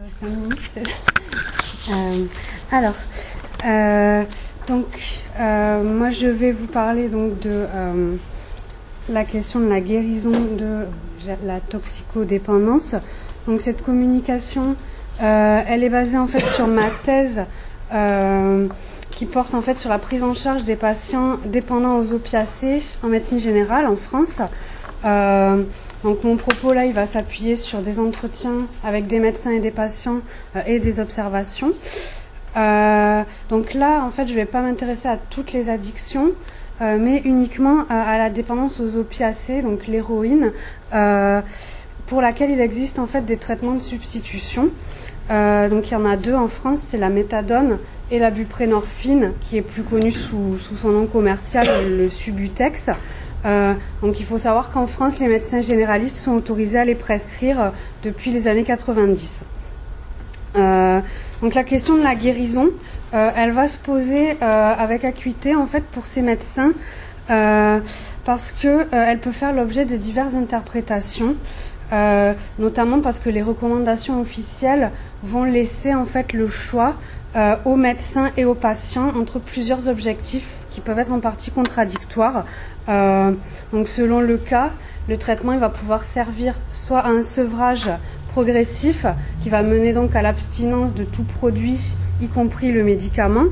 5 minutes. Alors, moi je vais vous parler donc de la question de la guérison de la toxicodépendance. Donc cette communication, elle est basée en fait sur ma thèse qui porte en fait sur la prise en charge des patients dépendants aux opiacés en médecine générale en France. Donc mon propos là, il va s'appuyer sur des entretiens avec des médecins et des patients et des observations. Donc là, en fait, je vais pas m'intéresser à toutes les addictions, mais uniquement à la dépendance aux opiacés, donc l'héroïne, pour laquelle il existe en fait des traitements de substitution. Donc il y en a deux en France, c'est la méthadone et la buprenorphine, qui est plus connue sous son nom commercial, le Subutex. Donc il faut savoir qu'en France, les médecins généralistes sont autorisés à les prescrire depuis les années 90. Donc la question de la guérison, elle va se poser avec acuité en fait pour ces médecins parce que elle peut faire l'objet de diverses interprétations, notamment parce que les recommandations officielles vont laisser en fait le choix aux médecins et aux patients entre plusieurs objectifs qui peuvent être en partie contradictoires. Donc selon le cas, le traitement il va pouvoir servir soit à un sevrage progressif qui va mener donc à l'abstinence de tout produit, y compris le médicament,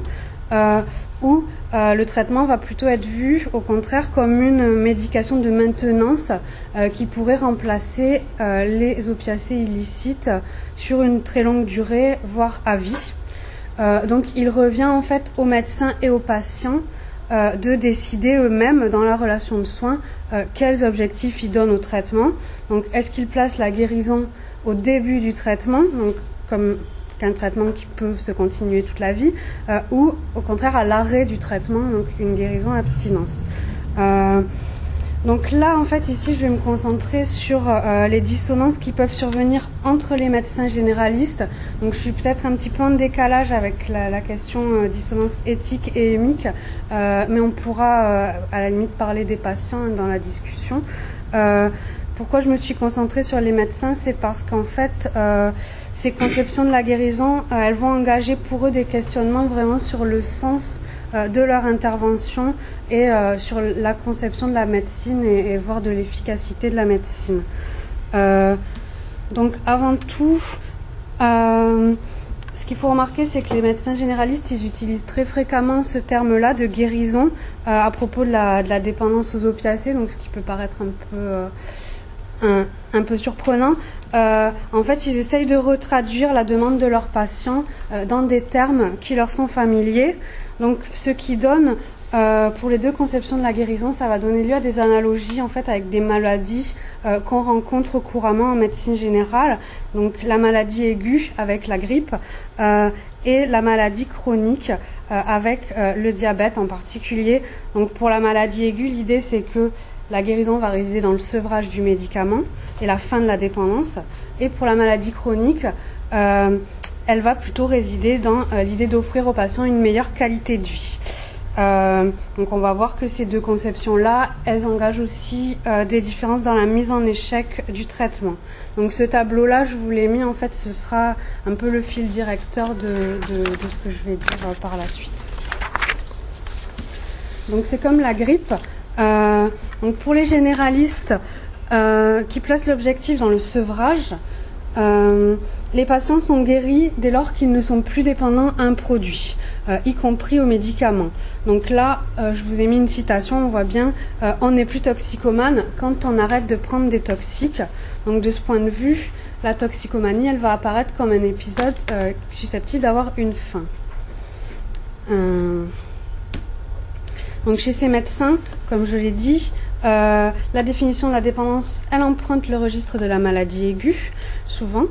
ou le traitement va plutôt être vu au contraire comme une médication de maintenance qui pourrait remplacer les opiacés illicites sur une très longue durée, voire à vie. Donc il revient en fait aux médecins et aux patients de décider eux-mêmes dans la relation de soins quels objectifs ils donnent au traitement. Donc est-ce qu'ils placent la guérison au début du traitement, donc comme qu'un traitement qui peut se continuer toute la vie, ou au contraire à l'arrêt du traitement, donc une guérison à abstinence. Donc là, en fait, ici, je vais me concentrer sur les dissonances qui peuvent survenir entre les médecins généralistes. Donc je suis peut-être un petit peu en décalage avec la question dissonance éthique et émique, mais on pourra à la limite parler des patients dans la discussion. Pourquoi je me suis concentrée sur les médecins, c'est parce qu'en fait, ces conceptions de la guérison, elles vont engager pour eux des questionnements vraiment sur le sens de leur intervention et sur la conception de la médecine et voire de l'efficacité de la médecine. Donc avant tout, ce qu'il faut remarquer, c'est que les médecins généralistes, ils utilisent très fréquemment ce terme-là de guérison à propos de la dépendance aux opiacés, donc ce qui peut paraître un peu surprenant. En fait, ils essayent de retraduire la demande de leurs patients dans des termes qui leur sont familiers. Donc, ce qui donne, pour les deux conceptions de la guérison, ça va donner lieu à des analogies en fait avec des maladies qu'on rencontre couramment en médecine générale. Donc, la maladie aiguë avec la grippe et la maladie chronique avec le diabète en particulier. Donc, pour la maladie aiguë, l'idée c'est que la guérison va résider dans le sevrage du médicament et la fin de la dépendance. Et pour la maladie chronique, elle va plutôt résider dans l'idée d'offrir aux patients une meilleure qualité de vie. Donc on va voir que ces deux conceptions-là, elles engagent aussi des différences dans la mise en échec du traitement. Donc ce tableau-là, je vous l'ai mis, en fait, ce sera un peu le fil directeur de ce que je vais dire par la suite. Donc c'est comme la grippe. Donc pour les généralistes qui placent l'objectif dans le sevrage, les patients sont guéris dès lors qu'ils ne sont plus dépendants à un produit, y compris aux médicaments. Donc là, je vous ai mis une citation, on voit bien, on n'est plus toxicomane quand on arrête de prendre des toxiques. Donc de ce point de vue, la toxicomanie, elle va apparaître comme un épisode susceptible d'avoir une fin. Donc chez ces médecins, comme je l'ai dit, la définition de la dépendance, elle emprunte le registre de la maladie aiguë, souvent.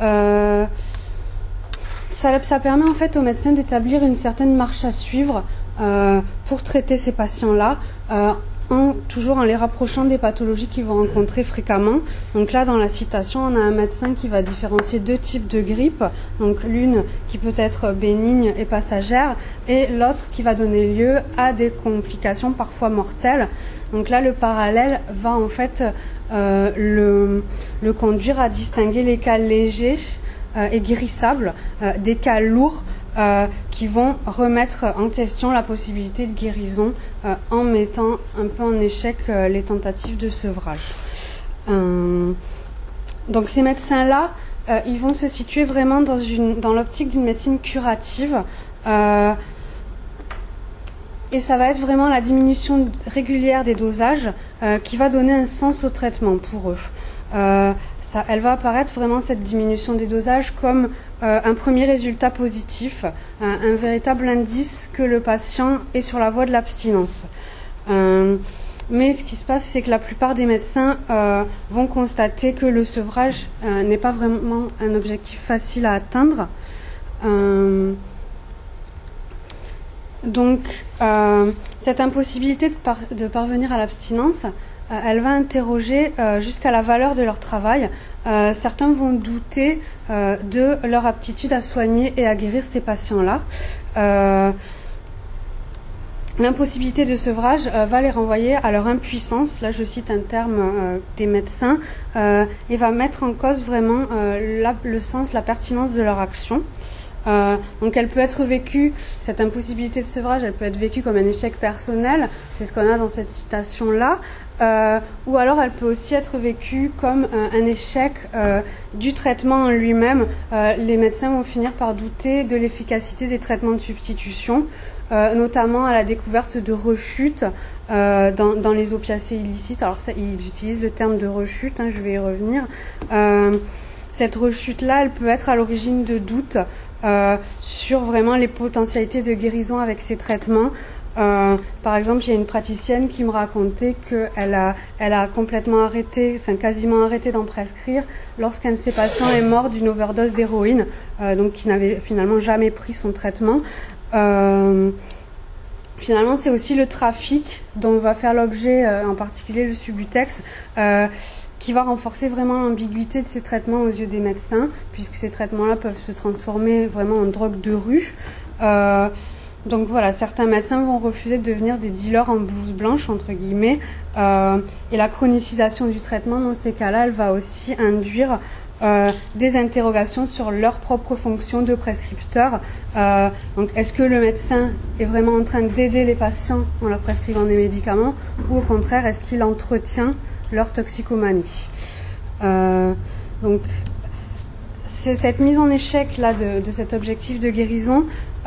Ça permet en fait aux médecins d'établir une certaine marche à suivre pour traiter ces patients-là, toujours en les rapprochant des pathologies qu'ils vont rencontrer fréquemment. Donc là, dans la citation, on a un médecin qui va différencier deux types de grippe, donc l'une qui peut être bénigne et passagère, et l'autre qui va donner lieu à des complications parfois mortelles. Donc là, le parallèle va en fait le conduire à distinguer les cas légers et guérissables, des cas lourds qui vont remettre en question la possibilité de guérison en mettant un peu en échec les tentatives de sevrage. Donc ces médecins-là, ils vont se situer vraiment dans l'optique d'une médecine curative, et ça va être vraiment la diminution régulière des dosages qui va donner un sens au traitement pour eux. Elle va apparaître vraiment, cette diminution des dosages, comme un premier résultat positif, un véritable indice que le patient est sur la voie de l'abstinence. Mais ce qui se passe, c'est que la plupart des médecins vont constater que le sevrage n'est pas vraiment un objectif facile à atteindre. Donc, cette impossibilité de parvenir à l'abstinence, elle va interroger jusqu'à la valeur de leur travail. Certains vont douter de leur aptitude à soigner et à guérir ces patients-là. L'impossibilité de sevrage va les renvoyer à leur impuissance, là je cite un terme des médecins, et va mettre en cause vraiment le sens, la pertinence de leur action. Donc elle peut être vécue, cette impossibilité de sevrage, elle peut être vécue comme un échec personnel, c'est ce qu'on a dans cette citation-là, ou alors elle peut aussi être vécue comme un échec du traitement en lui-même. Les médecins vont finir par douter de l'efficacité des traitements de substitution, notamment à la découverte de rechutes dans les opiacés illicites. Alors ça, ils utilisent le terme de rechute, je vais y revenir. Cette rechute-là, elle peut être à l'origine de doutes sur vraiment les potentialités de guérison avec ces traitements. Par exemple, il y a une praticienne qui me racontait qu'elle a complètement arrêté, quasiment arrêté d'en prescrire lorsqu'un de ses patients est mort d'une overdose d'héroïne, donc qui n'avait finalement jamais pris son traitement. Finalement, c'est aussi le trafic dont va faire l'objet, en particulier le Subutex, qui va renforcer vraiment l'ambiguïté de ces traitements aux yeux des médecins, puisque ces traitements-là peuvent se transformer vraiment en drogue de rue. Donc voilà, certains médecins vont refuser de devenir des dealers en blouse blanche, entre guillemets, et la chronicisation du traitement, dans ces cas-là, elle va aussi induire des interrogations sur leur propre fonction de prescripteur. Donc est-ce que le médecin est vraiment en train d'aider les patients en leur prescrivant des médicaments, ou au contraire, est-ce qu'il entretient leur toxicomanie? Donc c'est cette mise en échec là de cet objectif de guérison,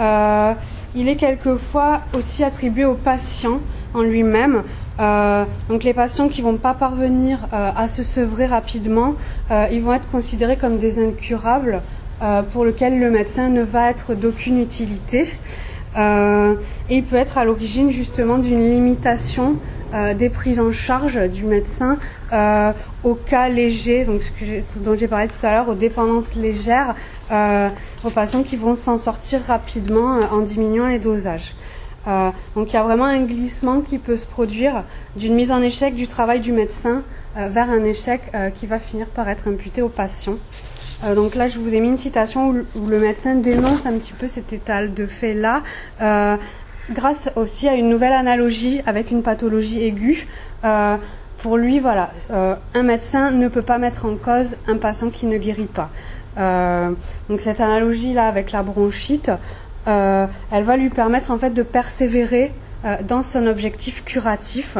il est quelquefois aussi attribué au patient en lui-même. Donc les patients qui vont pas parvenir à se sevrer rapidement, ils vont être considérés comme des incurables pour lesquels le médecin ne va être d'aucune utilité. Et il peut être à l'origine justement d'une limitation des prises en charge du médecin aux cas légers, donc dont j'ai parlé tout à l'heure, aux dépendances légères, aux patients qui vont s'en sortir rapidement en diminuant les dosages. Donc il y a vraiment un glissement qui peut se produire d'une mise en échec du travail du médecin vers un échec qui va finir par être imputé au patient. Donc là, je vous ai mis une citation où le médecin dénonce un petit peu cet état de fait-là, grâce aussi à une nouvelle analogie avec une pathologie aiguë. Pour lui, voilà, un médecin ne peut pas mettre en cause un patient qui ne guérit pas. Donc cette analogie-là avec la bronchite, elle va lui permettre en fait de persévérer dans son objectif curatif,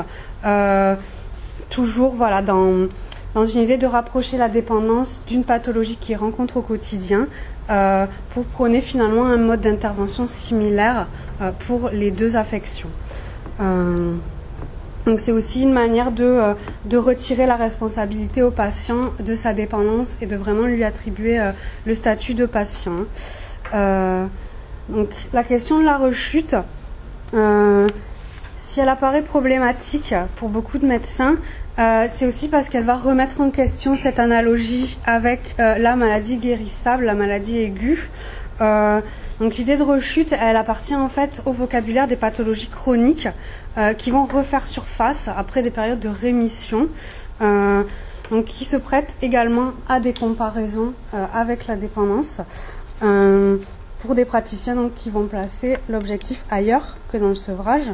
toujours voilà dans une idée de rapprocher la dépendance d'une pathologie qu'il rencontre au quotidien, pour prôner finalement un mode d'intervention similaire pour les deux affections. Donc c'est aussi une manière de retirer la responsabilité au patient de sa dépendance et de vraiment lui attribuer le statut de patient. Donc la question de la rechute, si elle apparaît problématique pour beaucoup de médecins, c'est aussi parce qu'elle va remettre en question cette analogie avec la maladie guérissable, la maladie aiguë. Donc l'idée de rechute, elle appartient en fait au vocabulaire des pathologies chroniques qui vont refaire surface après des périodes de rémission, donc qui se prêtent également à des comparaisons avec la dépendance, pour des praticiens donc, qui vont placer l'objectif ailleurs que dans le sevrage.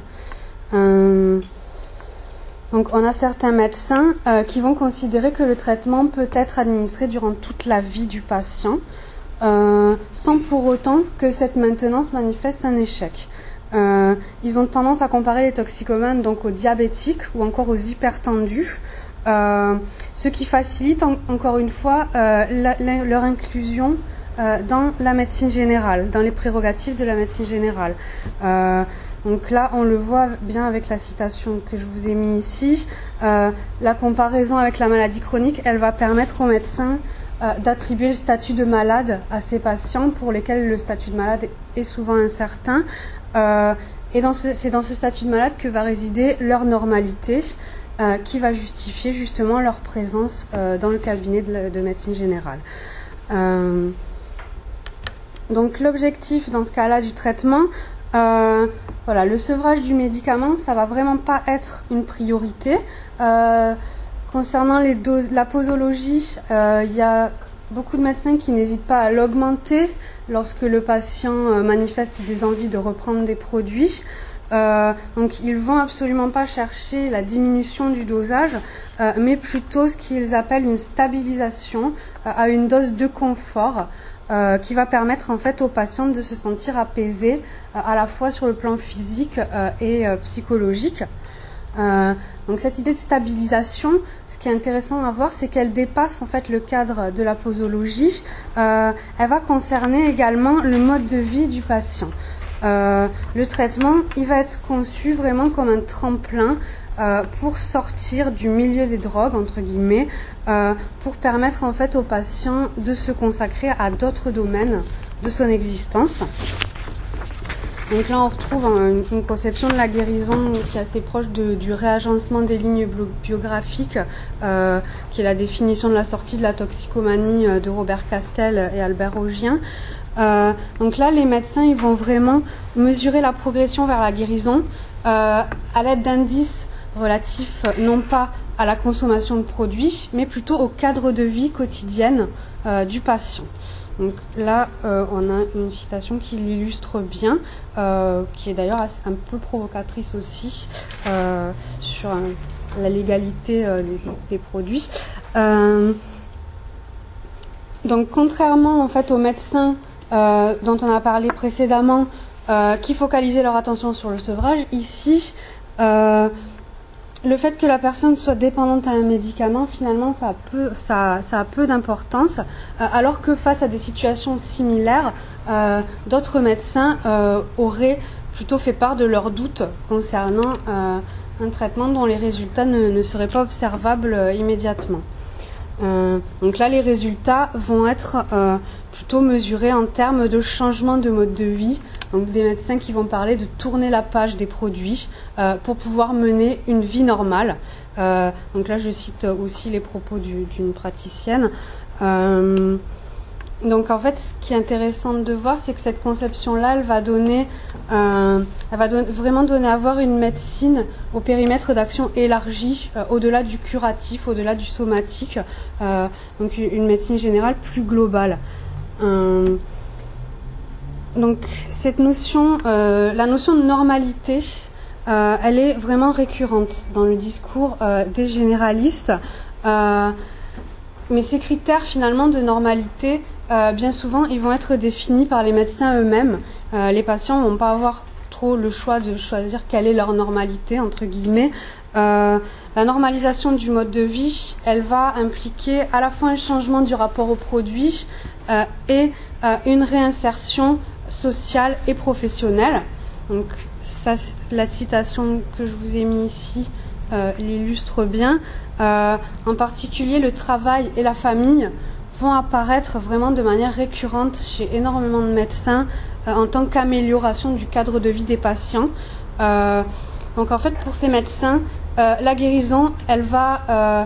Donc on a certains médecins qui vont considérer que le traitement peut être administré durant toute la vie du patient. sans pour autant que cette maintenance manifeste un échec. Ils ont tendance à comparer les toxicomanes donc aux diabétiques ou encore aux hypertendus, ce qui facilite encore une fois leur inclusion dans la médecine générale, dans les prérogatives de la médecine générale. Donc là, on le voit bien avec la citation que je vous ai mis ici. La comparaison avec la maladie chronique, elle va permettre aux médecins d'attribuer le statut de malade à ces patients pour lesquels le statut de malade est souvent incertain. Et c'est dans ce statut de malade que va résider leur normalité, qui va justifier justement leur présence dans le cabinet de médecine générale. Donc l'objectif dans ce cas-là du traitement, voilà, le sevrage du médicament, ça va vraiment pas être une priorité. Concernant les doses, la posologie, il y a beaucoup de médecins qui n'hésitent pas à l'augmenter lorsque le patient manifeste des envies de reprendre des produits. Donc ils vont absolument pas chercher la diminution du dosage, mais plutôt ce qu'ils appellent une stabilisation à une dose de confort, qui va permettre en fait aux patients de se sentir apaisés à la fois sur le plan physique et psychologique. Donc cette idée de stabilisation, ce qui est intéressant à voir, c'est qu'elle dépasse en fait le cadre de la posologie. Elle va concerner également le mode de vie du patient. Le traitement, il va être conçu vraiment comme un tremplin pour sortir du milieu des drogues, entre guillemets, pour permettre en fait au patient de se consacrer à d'autres domaines de son existence. Donc là, on retrouve une conception de la guérison qui est assez proche du réagencement des lignes biographiques, qui est la définition de la sortie de la toxicomanie de Robert Castel et Albert Augien. Donc là, les médecins, ils vont vraiment mesurer la progression vers la guérison à l'aide d'indices relatifs non pas à la consommation de produits, mais plutôt au cadre de vie quotidienne du patient. Donc là, on a une citation qui l'illustre bien, qui est d'ailleurs un peu provocatrice aussi, sur la légalité des produits. Donc contrairement en fait aux médecins dont on a parlé précédemment, qui focalisaient leur attention sur le sevrage, ici, le fait que la personne soit dépendante à un médicament, finalement, ça a peu d'importance, alors que face à des situations similaires, d'autres médecins auraient plutôt fait part de leurs doutes concernant un traitement dont les résultats ne seraient pas observables immédiatement. Donc là, les résultats vont être plutôt mesurés en termes de changement de mode de vie. Donc des médecins qui vont parler de tourner la page des produits pour pouvoir mener une vie normale. Donc là, je cite aussi les propos d'une praticienne. Donc en fait, ce qui est intéressant de voir, c'est que cette conception-là, elle va vraiment donner à voir une médecine au périmètre d'action élargi, au-delà du curatif, au-delà du somatique, donc une médecine générale plus globale. Donc cette notion, la notion de normalité, elle est vraiment récurrente dans le discours des généralistes, mais ces critères finalement de normalité, bien souvent, ils vont être définis par les médecins eux-mêmes. Les patients vont pas avoir trop le choix de choisir quelle est leur normalité, entre guillemets. La normalisation du mode de vie, elle va impliquer à la fois un changement du rapport au produit et une réinsertion sociale et professionnelle. Donc ça, la citation que je vous ai mis ici l'illustre bien. En particulier, le travail et la famille vont apparaître vraiment de manière récurrente chez énormément de médecins en tant qu'amélioration du cadre de vie des patients. Donc en fait, pour ces médecins, la guérison, elle va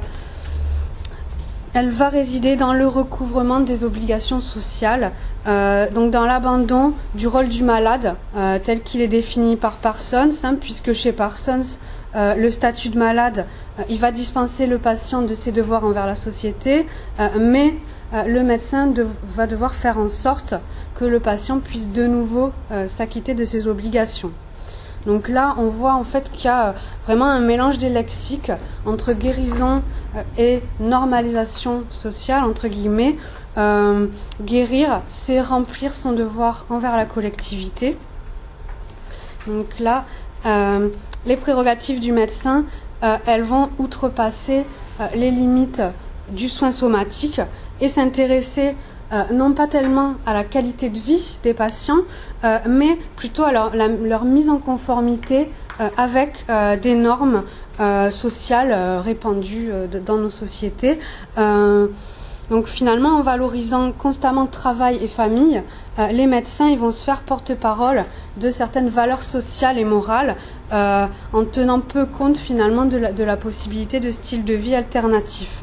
résider dans le recouvrement des obligations sociales, donc dans l'abandon du rôle du malade tel qu'il est défini par Parsons, puisque chez Parsons, le statut de malade, il va dispenser le patient de ses devoirs envers la société, mais le médecin va devoir faire en sorte que le patient puisse de nouveau s'acquitter de ses obligations. Donc là, on voit en fait qu'il y a vraiment un mélange des lexiques entre guérison et normalisation sociale, entre guillemets, guérir, c'est remplir son devoir envers la collectivité. Donc là, les prérogatives du médecin, elles vont outrepasser les limites du soin somatique et s'intéresser non pas tellement à la qualité de vie des patients, mais plutôt à leur mise en conformité avec des normes sociales répandues dans nos sociétés. Donc finalement, en valorisant constamment travail et famille, les médecins ils vont se faire porte-parole de certaines valeurs sociales et morales, en tenant peu compte finalement de la possibilité de style de vie alternatif.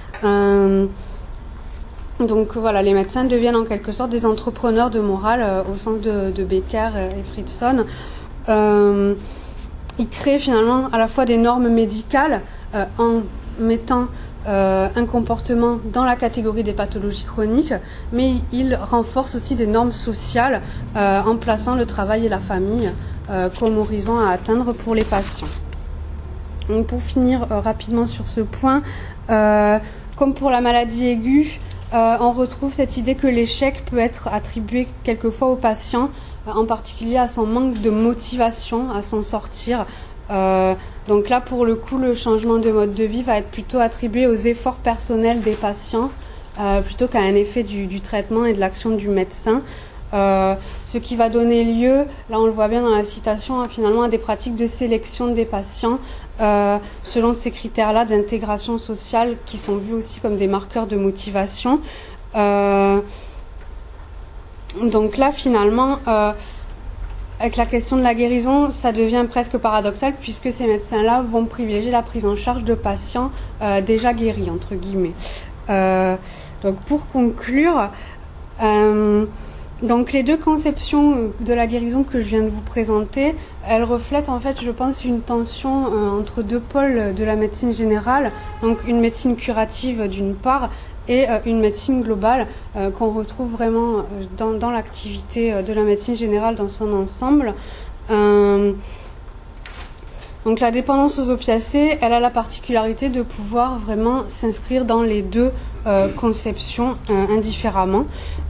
Donc voilà, les médecins deviennent en quelque sorte des entrepreneurs de morale au sens de Becker et Friedson. Ils créent finalement à la fois des normes médicales en mettant un comportement dans la catégorie des pathologies chroniques, mais ils renforcent aussi des normes sociales en plaçant le travail et la famille comme horizon à atteindre pour les patients. Donc pour finir rapidement sur ce point, comme pour la maladie aiguë, on retrouve cette idée que l'échec peut être attribué quelquefois au patient, en particulier à son manque de motivation à s'en sortir. Donc là, pour le coup, le changement de mode de vie va être plutôt attribué aux efforts personnels des patients, plutôt qu'à un effet du traitement et de l'action du médecin. Ce qui va donner lieu, là on le voit bien dans la citation, finalement à des pratiques de sélection des patients, selon ces critères-là d'intégration sociale qui sont vus aussi comme des marqueurs de motivation. Donc là finalement, avec la question de la guérison, ça devient presque paradoxal puisque ces médecins-là vont privilégier la prise en charge de patients déjà guéris, entre guillemets. Donc pour conclure, donc les deux conceptions de la guérison que je viens de vous présenter, elles reflètent en fait, je pense, une tension entre deux pôles de la médecine générale, donc une médecine curative d'une part et une médecine globale qu'on retrouve vraiment dans l'activité de la médecine générale dans son ensemble. Donc la dépendance aux opiacés, elle a la particularité de pouvoir vraiment s'inscrire dans les deux conceptions indifféremment.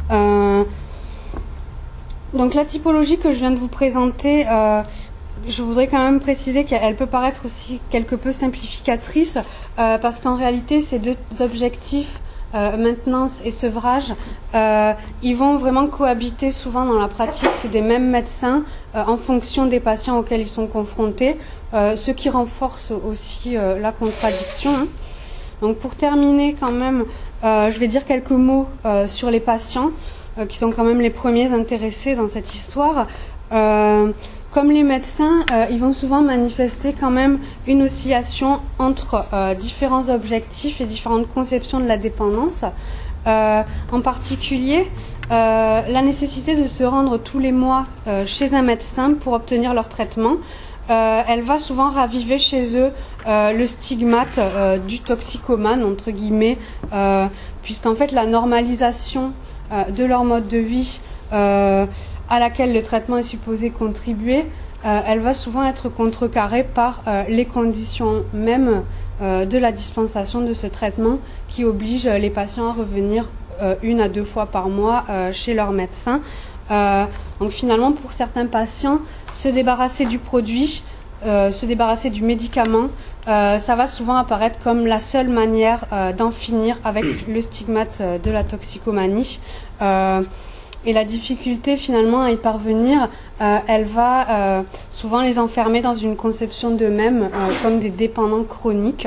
Donc la typologie que je viens de vous présenter, je voudrais quand même préciser qu'elle peut paraître aussi quelque peu simplificatrice, parce qu'en réalité ces deux objectifs, maintenance et sevrage, ils vont vraiment cohabiter souvent dans la pratique des mêmes médecins en fonction des patients auxquels ils sont confrontés, ce qui renforce aussi la contradiction. Donc pour terminer quand même, je vais dire quelques mots sur les patients, qui sont quand même les premiers intéressés dans cette histoire. Comme les médecins, ils vont souvent manifester quand même une oscillation entre différents objectifs et différentes conceptions de la dépendance. En particulier, la nécessité de se rendre tous les mois chez un médecin pour obtenir leur traitement, elle va souvent raviver chez eux le stigmate du toxicomane, entre guillemets, puisqu'en fait la normalisation de leur mode de vie à laquelle le traitement est supposé contribuer, elle va souvent être contrecarrée par les conditions mêmes de la dispensation de ce traitement qui oblige les patients à revenir 1 à 2 fois par mois chez leur médecin. Donc finalement, pour certains patients, se débarrasser du produit, se débarrasser du médicament, ça va souvent apparaître comme la seule manière d'en finir avec le stigmate de la toxicomanie. Et la difficulté finalement à y parvenir, elle va souvent les enfermer dans une conception d'eux-mêmes comme des dépendants chroniques.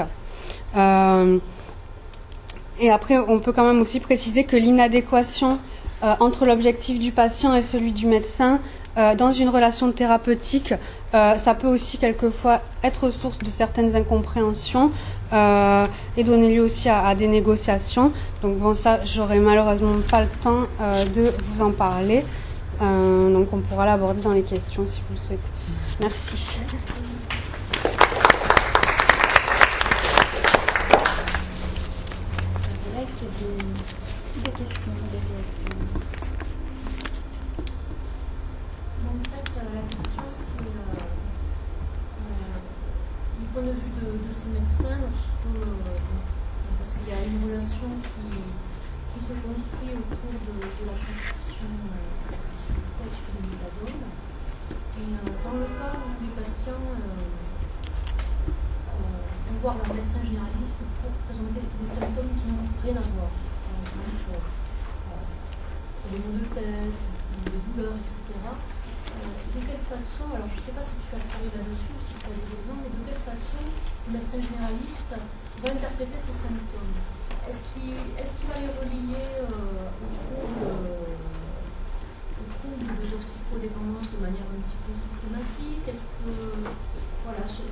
Et après, on peut quand même aussi préciser que l'inadéquation entre l'objectif du patient et celui du médecin dans une relation thérapeutique, ça peut aussi quelquefois être source de certaines incompréhensions et donner lieu aussi à des négociations. Donc bon, ça, j'aurai malheureusement pas le temps de vous en parler. Donc on pourra l'aborder dans les questions si vous le souhaitez. Merci. Des questions, des réactions. En fait, la question c'est du point de vue de ces médecins, surtout parce qu'il y a une relation qui qui se construit autour de la prescription sur le texte du méthadone. Et dans le cas où les patients vont voir leur médecin généraliste pour présenter des symptômes qui n'ont rien à voir, par exemple des maux de tête, des douleurs, etc. De quelle façon, alors je ne sais pas si tu as parlé là-dessus, si tu as des exemples, mais de quelle façon le médecin généraliste va interpréter ces symptômes? Est-ce qu'il va les relier au trouble de toxicodépendance de manière un petit peu systématique? Est-ce que, voilà, je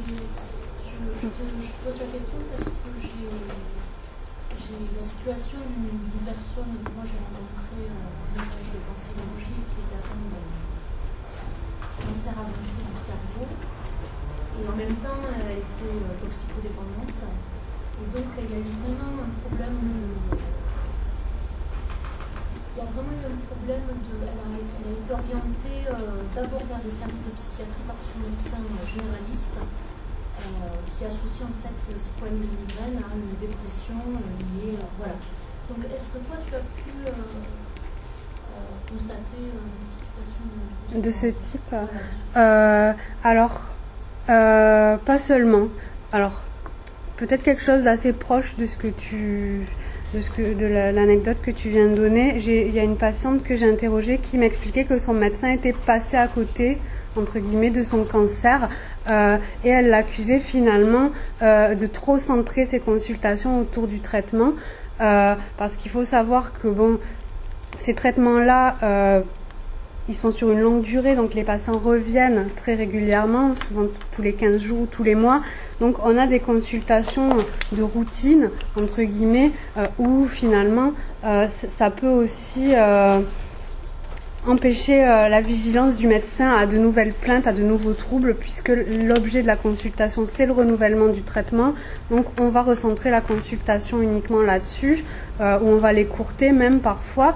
pose la question parce que j'ai la situation d'une personne que moi j'ai rencontrée en service de cancérologie qui était atteinte d'un cancer avancé du cerveau et en même temps elle était toxicodépendante et donc il y a eu vraiment un problème elle a été orientée d'abord vers les services de psychiatrie par son médecin généraliste qui associe en fait ces problèmes de migraine à une dépression liée voilà. Donc est-ce que toi tu as pu constater des situations de ce type alors pas seulement. Alors peut-être quelque chose d'assez proche de ce que l'anecdote que tu viens de donner. Il y a une patiente que j'ai interrogée qui m'expliquait que son médecin était passé à côté entre guillemets de son cancer et elle l'accusait finalement de trop centrer ses consultations autour du traitement parce qu'il faut savoir que bon, ces traitements-là ils sont sur une longue durée, donc les patients reviennent très régulièrement, souvent tous les 15 jours ou tous les mois. Donc on a des consultations de routine, entre guillemets, où finalement ça peut aussi empêcher la vigilance du médecin à de nouvelles plaintes, à de nouveaux troubles, puisque l'objet de la consultation, c'est le renouvellement du traitement. Donc on va recentrer la consultation uniquement là-dessus, ou on va l'écourter même parfois.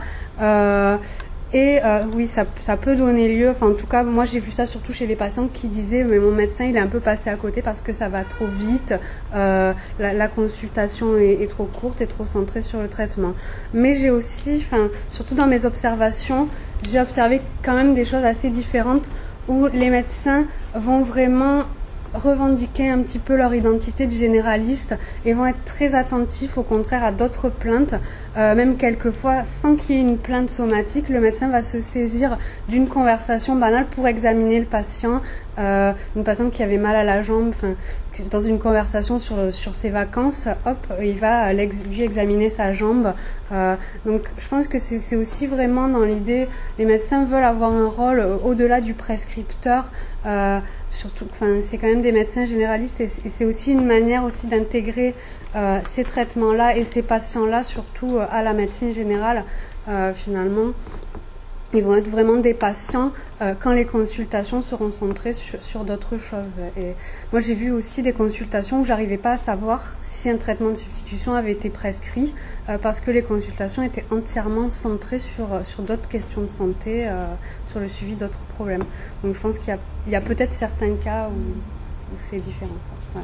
Oui, ça peut donner lieu, enfin en tout cas moi j'ai vu ça surtout chez les patients qui disaient mais mon médecin il est un peu passé à côté parce que ça va trop vite, la consultation est trop courte et trop centrée sur le traitement. Mais j'ai aussi, surtout dans mes observations, j'ai observé quand même des choses assez différentes où les médecins vont vraiment revendiquer un petit peu leur identité de généraliste et vont être très attentifs au contraire à d'autres plaintes, même quelquefois sans qu'il y ait une plainte somatique, le médecin va se saisir d'une conversation banale pour examiner le patient, une patiente qui avait mal à la jambe, dans une conversation sur ses vacances, hop, il va lui examiner sa jambe. Donc je pense que c'est aussi vraiment dans l'idée, les médecins veulent avoir un rôle au-delà du prescripteur, surtout, c'est quand même des médecins généralistes et c'est aussi une manière aussi d'intégrer ces traitements-là et ces patients-là surtout à la médecine générale. Finalement, ils vont être vraiment des patients quand les consultations seront centrées sur d'autres choses. Et moi, j'ai vu aussi des consultations où j'arrivais pas à savoir si un traitement de substitution avait été prescrit parce que les consultations étaient entièrement centrées sur d'autres questions de santé, sur le suivi d'autres problèmes. Donc, je pense qu'il y a peut-être certains cas où c'est différent. Voilà.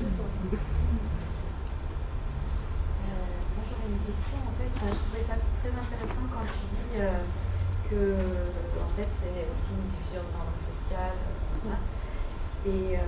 Moi, j'aurais une question. En fait, je trouvais ça très intéressant quand tu dis que en fait c'est aussi une diffusion de normes sociales, voilà. Et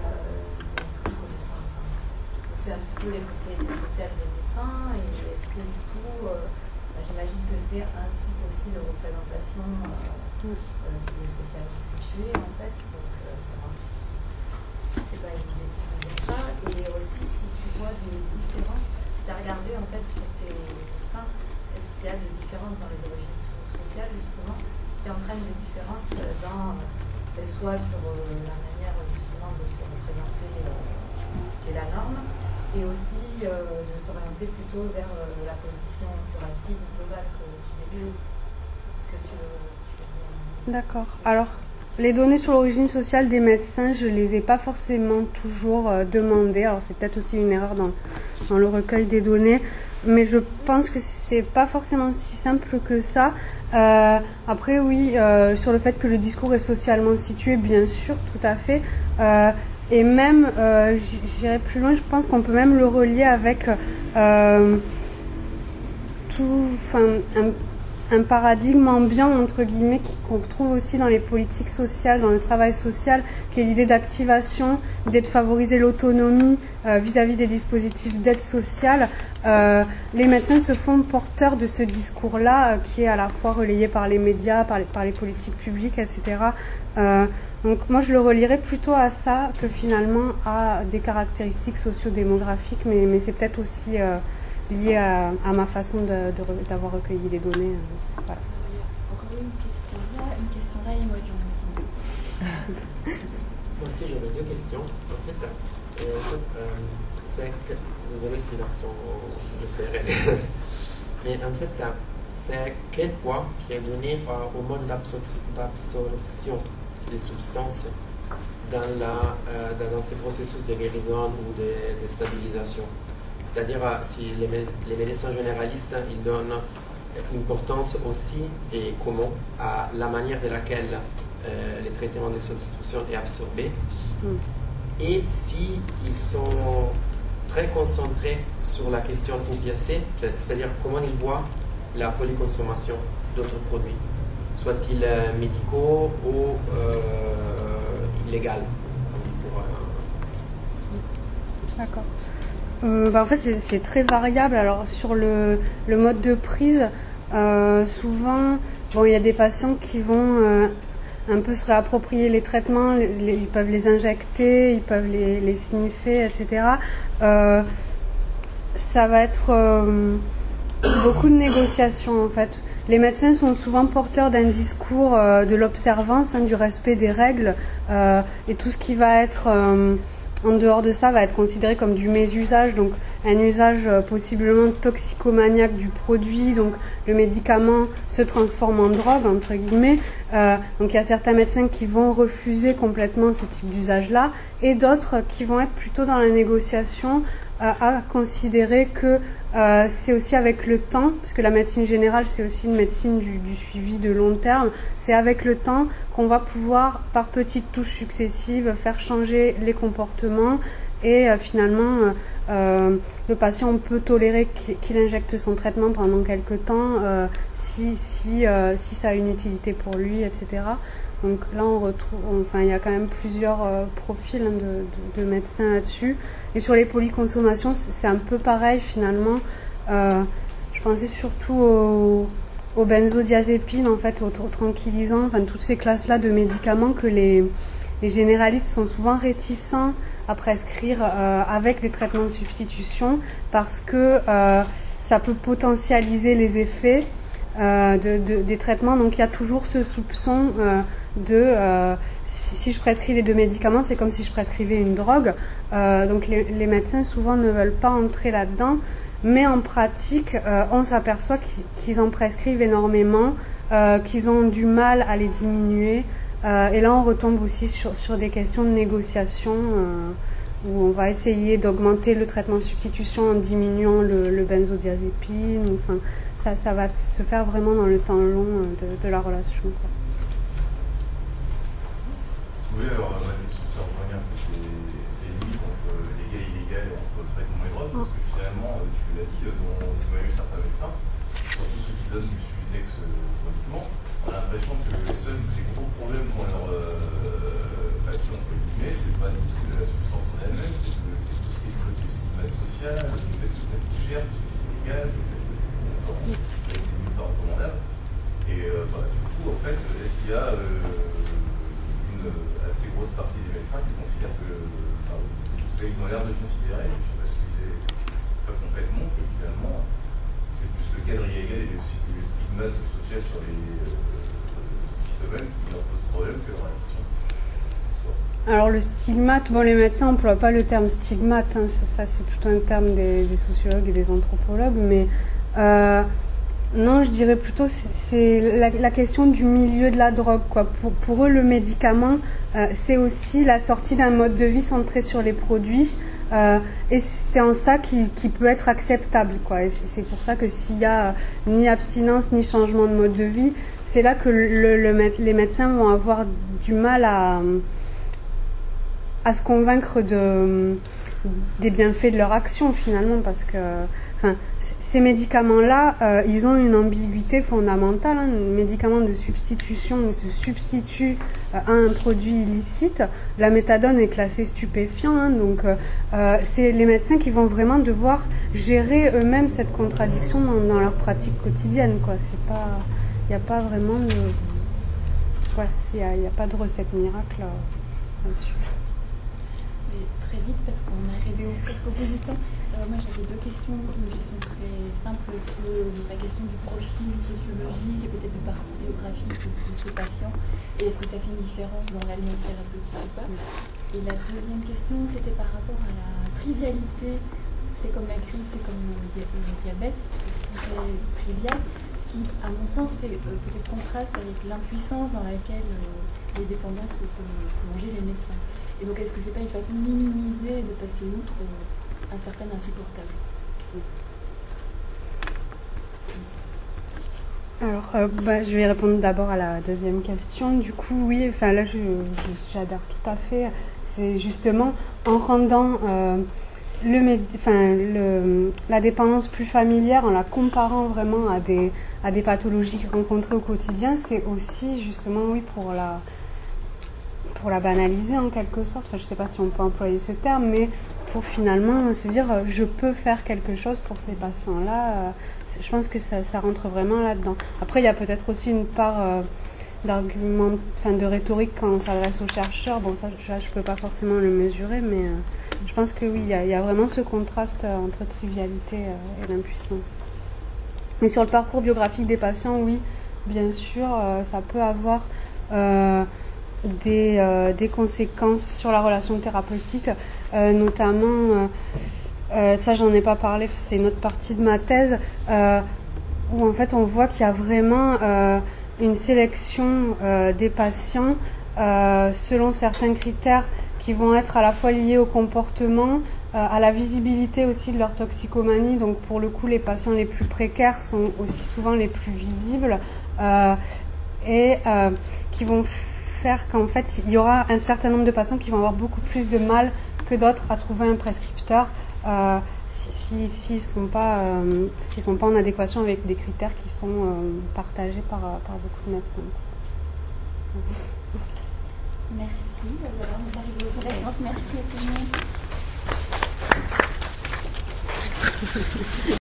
c'est un petit peu les propriétés sociales des médecins. Et est-ce que du coup, j'imagine que c'est un type aussi de représentation qui est socialement située en fait. Donc savoir si c'est pas une bêtise de dire ça. Et aussi si tu vois des différences, si tu as regardé en fait sur tes médecins, est-ce qu'il y a des différences dans les origines sociales justement qui entraînent des différences soit sur la manière justement de se représenter ce qui est la norme et aussi de s'orienter plutôt vers la position curative globale du début. Est-ce que tu veux... D'accord. Alors, les données sur l'origine sociale des médecins, je les ai pas forcément toujours demandées. Alors, c'est peut-être aussi une erreur dans le recueil des données, mais je pense que c'est pas forcément si simple que ça. Après, oui, sur le fait que le discours est socialement situé, bien sûr, tout à fait. Et même, j'irai plus loin, je pense qu'on peut même le relier avec tout un paradigme ambiant, entre guillemets, qu'on retrouve aussi dans les politiques sociales, dans le travail social, qui est l'idée d'activation, l'idée de favoriser l'autonomie vis-à-vis des dispositifs d'aide sociale. Les médecins se font porteurs de ce discours-là, qui est à la fois relayé par les médias, par les politiques publiques, etc. Donc moi je le relierais plutôt à ça que finalement à des caractéristiques sociodémographiques, mais c'est peut-être aussi lié à ma façon d'avoir recueilli les données. Voilà. Encore une question là et moi j'en ai aussi deux. Moi aussi j'avais deux questions. En fait, désolé si l'accent je sais. Mais en fait, c'est quel poids qui est donné au mode d'absorption des substances dans ces processus de guérison ou de stabilisation. C'est-à-dire, si les médecins généralistes, ils donnent une importance aussi et comment à la manière de laquelle le traitement de substitution est absorbé. Et si ils sont très concentrés sur la question opiacée, c'est-à-dire comment ils voient la polyconsommation d'autres produits, soit-ils médicaux ou illégaux. D'accord. En fait, c'est très variable. Alors, sur le mode de prise, souvent, il y a des patients qui vont un peu se réapproprier les traitements, ils peuvent les injecter, ils peuvent les sniffer, etc. Ça va être beaucoup de négociations, en fait. Les médecins sont souvent porteurs d'un discours de l'observance, du respect des règles, et tout ce qui va être en dehors de ça va être considéré comme du mésusage, donc un usage possiblement toxicomaniaque du produit, donc le médicament se transforme en drogue, entre guillemets. Donc il y a certains médecins qui vont refuser complètement ce type d'usage-là, et d'autres qui vont être plutôt dans la négociation à considérer que c'est aussi avec le temps, parce que la médecine générale c'est aussi une médecine du suivi de long terme, c'est avec le temps qu'on va pouvoir par petites touches successives faire changer les comportements et finalement le patient peut tolérer qu'il injecte son traitement pendant quelques temps si ça a une utilité pour lui, etc. Donc là, on retrouve, il y a quand même plusieurs profils de médecins là-dessus. Et sur les polyconsommations, c'est un peu pareil finalement. Je pensais surtout aux benzodiazépines, en fait, aux tranquillisants, toutes ces classes-là de médicaments que les généralistes sont souvent réticents à prescrire avec des traitements de substitution parce que ça peut potentialiser les effets des traitements. Donc il y a toujours ce soupçon si je prescris les deux médicaments, c'est comme si je prescrivais une drogue. Donc les médecins souvent ne veulent pas entrer là-dedans, mais en pratique, on s'aperçoit qu'ils en prescrivent énormément, qu'ils ont du mal à les diminuer. Et là, on retombe aussi sur des questions de négociation où on va essayer d'augmenter le traitement de substitution en diminuant le benzodiazépine. Ça va se faire vraiment dans le temps long de la relation, quoi. Oui, alors ma question, c'est revenir un peu ces limites entre légal et illégal et entre traitement et drogue, parce que finalement, tu l'as dit, dans les évalués certains médecins, surtout ceux qui donnent du Subutex gratuitement, on a l'impression que les seuls gros problèmes dans leur passion, entre guillemets, c'est pas du tout la substance en elle-même, c'est tout ce qui est le stigma social, le fait que ça coûte cher, parce que c'est illégal, le fait que c'est des limites pas recommandables. Et du coup, en fait, est-ce qu'il y a une assez grosse partie des médecins qui considèrent que, ils ont l'air de considérer, je ne sais pas si c'est pas complètement, que finalement, c'est plus le cadre illégal et le stigmate social sur les domaines qui leur pose problème que leur addiction. Alors le stigmate, les médecins n'emploient pas le terme stigmate, ça c'est plutôt un terme des sociologues et des anthropologues, mais non, je dirais plutôt c'est la question du milieu de la drogue, quoi. Pour eux, le médicament, c'est aussi la sortie d'un mode de vie centré sur les produits, et c'est en ça qu'il peut être acceptable, quoi. Et c'est pour ça que s'il y a ni abstinence ni changement de mode de vie, c'est là que les médecins vont avoir du mal à se convaincre des bienfaits de leur action finalement, parce que ces médicaments-là, ils ont une ambiguïté fondamentale. Un médicament de substitution se substitue à un produit illicite. La méthadone est classée stupéfiant, donc c'est les médecins qui vont vraiment devoir gérer eux-mêmes cette contradiction dans leur pratique quotidienne, quoi. C'est pas, il n'y a pas vraiment de, il n'y a pas de recette miracle là-dessus. Mais très vite, parce qu'on est arrivé presque au bout du temps. Moi, j'avais deux questions, une question très simple, la question du profil sociologique et peut-être du parcours biographique de ces patients, et est-ce que ça fait une différence dans l'alliance thérapeutique ou pas. Et la deuxième question, c'était par rapport à la trivialité, c'est comme la grippe, c'est comme le diabète, c'est très trivial, qui, à mon sens, fait peut-être contraste avec l'impuissance dans laquelle les dépendances peuvent plonger les médecins. Et donc, est-ce que c'est pas une façon de minimiser et de passer outre un certain insupportable? Alors, je vais répondre d'abord à la deuxième question. Du coup, oui, là, j'adhère tout à fait. C'est justement en rendant la dépendance plus familière, en la comparant vraiment à des pathologies rencontrées au quotidien, c'est aussi justement, oui, pour la banaliser en quelque sorte. Je ne sais pas si on peut employer ce terme, mais pour finalement se dire je peux faire quelque chose pour ces patients-là. Je pense que ça rentre vraiment là-dedans. Après, il y a peut-être aussi une part d'argument, de rhétorique quand on s'adresse aux chercheurs. Bon, ça, je ne peux pas forcément le mesurer, mais je pense que oui, il y a vraiment ce contraste entre trivialité et l'impuissance. Mais sur le parcours biographique des patients, oui, bien sûr, ça peut avoir des conséquences sur la relation thérapeutique, notamment, ça j'en ai pas parlé, c'est une autre partie de ma thèse, où en fait on voit qu'il y a vraiment une sélection des patients selon certains critères qui vont être à la fois liés au comportement, à la visibilité aussi de leur toxicomanie. Donc pour le coup, les patients les plus précaires sont aussi souvent les plus visibles, et qui vont faire qu'en fait il y aura un certain nombre de patients qui vont avoir beaucoup plus de mal que d'autres à trouver un prescripteur s'ils sont pas en adéquation avec des critères qui sont partagés par beaucoup de médecins. Merci. Voilà, on est arrivé au bout. Merci à tout le monde.